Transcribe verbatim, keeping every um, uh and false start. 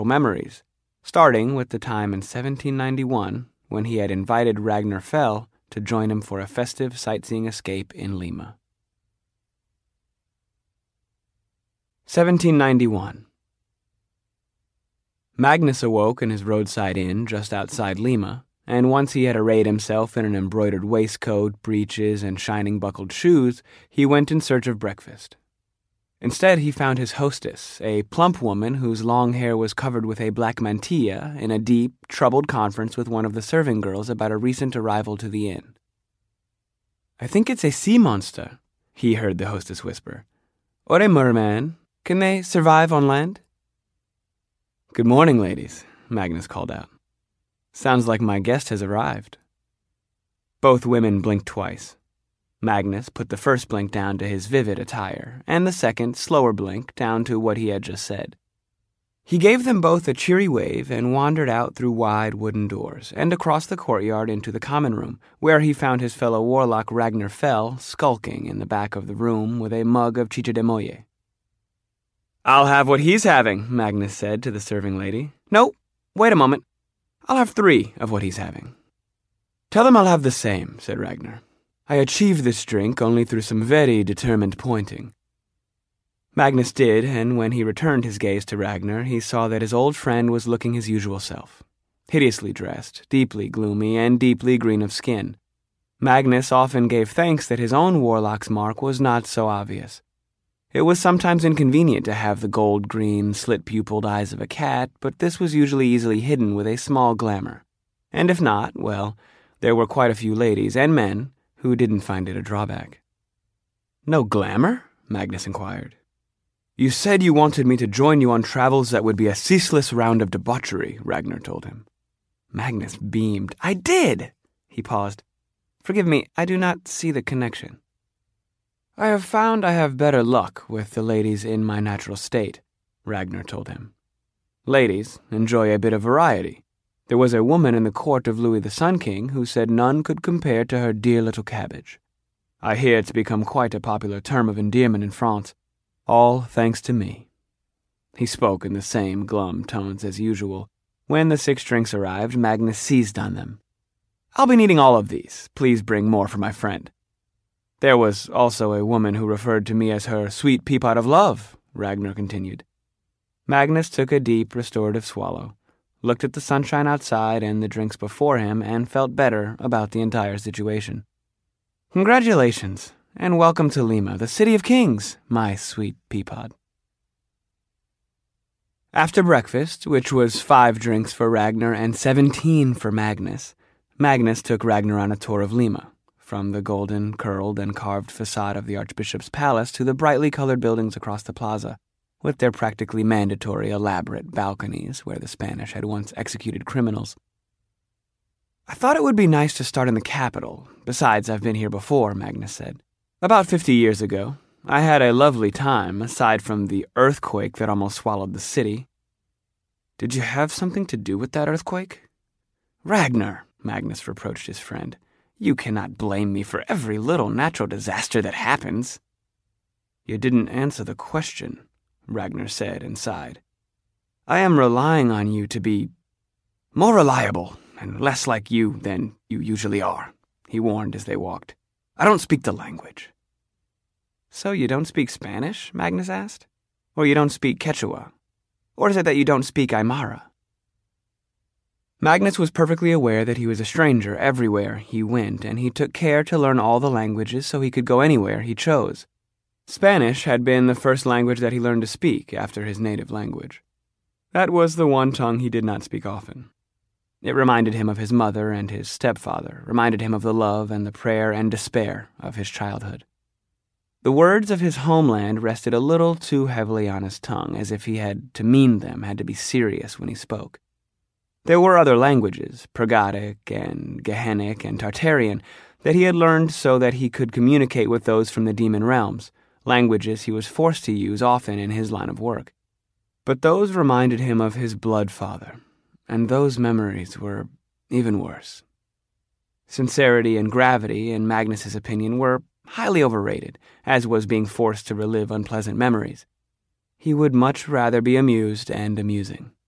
memories, starting with the time in seventeen ninety-one when he had invited Ragnar Fell to join him for a festive sightseeing escape in Lima. seventeen ninety-one. Magnus awoke in his roadside inn just outside Lima, and once he had arrayed himself in an embroidered waistcoat, breeches, and shining buckled shoes, he went in search of breakfast. Instead, he found his hostess, a plump woman whose long hair was covered with a black mantilla, in a deep, troubled conference with one of the serving girls about a recent arrival to the inn. "I think it's a sea monster," he heard the hostess whisper. "Or a merman. Can they survive on land?" "Good morning, ladies," Magnus called out. "Sounds like my guest has arrived." Both women blinked twice. Magnus put the first blink down to his vivid attire, and the second, slower blink down to what he had just said. He gave them both a cheery wave and wandered out through wide wooden doors and across the courtyard into the common room, where he found his fellow warlock Ragnar Fell skulking in the back of the room with a mug of chicha de molle. "I'll have what he's having," Magnus said to the serving lady. "No, wait a moment. I'll have three of what he's having." "Tell them I'll have the same," said Ragnar. "I achieved this drink only through some very determined pointing." Magnus did, and when he returned his gaze to Ragnar, he saw that his old friend was looking his usual self. Hideously dressed, deeply gloomy, and deeply green of skin. Magnus often gave thanks that his own warlock's mark was not so obvious. It was sometimes inconvenient to have the gold-green, slit-pupiled eyes of a cat, but this was usually easily hidden with a small glamour. And if not, well, there were quite a few ladies and men who didn't find it a drawback. "No glamour?" Magnus inquired. "You said you wanted me to join you on travels that would be a ceaseless round of debauchery," Ragnar told him. Magnus beamed. "I did!" He paused. "Forgive me, I do not see the connection." "I have found I have better luck with the ladies in my natural state," Ragnar told him. "Ladies enjoy a bit of variety. There was a woman in the court of Louis the Sun King who said none could compare to her dear little cabbage. I hear it's become quite a popular term of endearment in France, all thanks to me." He spoke in the same glum tones as usual. When the six drinks arrived, Magnus seized on them. "I'll be needing all of these. Please bring more for my friend." "There was also a woman who referred to me as her sweet peapod of love," Ragnar continued. Magnus took a deep, restorative swallow, looked at the sunshine outside and the drinks before him, and felt better about the entire situation. "Congratulations, and welcome to Lima, the city of kings, my sweet peapod." After breakfast, which was five drinks for Ragnar and seventeen for Magnus, Magnus took Ragnar on a tour of Lima, from the golden, curled, and carved facade of the Archbishop's palace to the brightly colored buildings across the plaza, with their practically mandatory elaborate balconies where the Spanish had once executed criminals. "I thought it would be nice to start in the capital. Besides, I've been here before," Magnus said. "About fifty years ago. I had a lovely time, aside from the earthquake that almost swallowed the city." "Did you have something to do with that earthquake?" "Ragnar," Magnus reproached his friend, "you cannot blame me for every little natural disaster that happens." "You didn't answer the question," Ragnar said and sighed. "I am relying on you to be more reliable and less like you than you usually are," he warned as they walked. "I don't speak the language." "So you don't speak Spanish?" Magnus asked. "Or you don't speak Quechua? Or is it that you don't speak Aymara?" Magnus was perfectly aware that he was a stranger everywhere he went, and he took care to learn all the languages so he could go anywhere he chose. Spanish had been the first language that he learned to speak after his native language. That was the one tongue he did not speak often. It reminded him of his mother and his stepfather, reminded him of the love and the prayer and despair of his childhood. The words of his homeland rested a little too heavily on his tongue, as if he had to mean them, had to be serious when he spoke. There were other languages, Pergadic and Gehennic and Tartarian, that he had learned so that he could communicate with those from the demon realms, languages he was forced to use often in his line of work. But those reminded him of his blood father, and those memories were even worse. Sincerity and gravity, in Magnus's opinion, were highly overrated, as was being forced to relive unpleasant memories. He would much rather be amused and amusing.